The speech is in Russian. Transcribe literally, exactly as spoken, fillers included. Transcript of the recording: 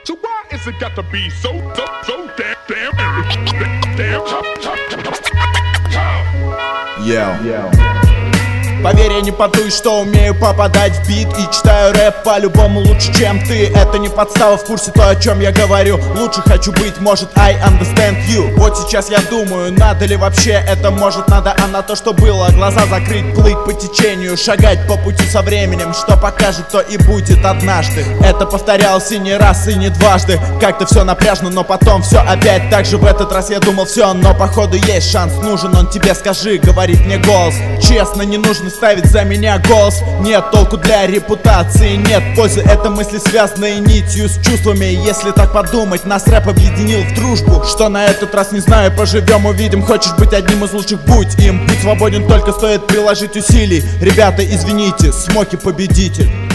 So why is it got to be so, so, so damn, damn, damn, Yeah. Yeah. Поверь, я не подуй, что умею попадать в бит и читаю рэп по-любому лучше, чем ты. Это не подстава, в курсе то, о чем я говорю. Лучше хочу быть, может, I understand you. Вот сейчас я думаю, надо ли вообще это, может, надо, а на то, что было. Глаза закрыть, плыть по течению, шагать по пути со временем. Что покажет, то и будет однажды. Это повторялось и не раз, и не дважды. Как-то все напряжно, но потом все опять так же. В этот раз я думал все, но походу есть шанс. Нужен он тебе, скажи, говорит мне голос. Честно, не нужно ставить за меня голос. Нет толку для репутации, нет пользы. Это мысли, связанные нитью с чувствами. Если так подумать, нас рэп объединил в дружбу. Что на этот раз, не знаю, поживем, увидим. Хочешь быть одним из лучших, будь им. Путь свободен, только стоит приложить усилий. Ребята, извините, Смоки победитель.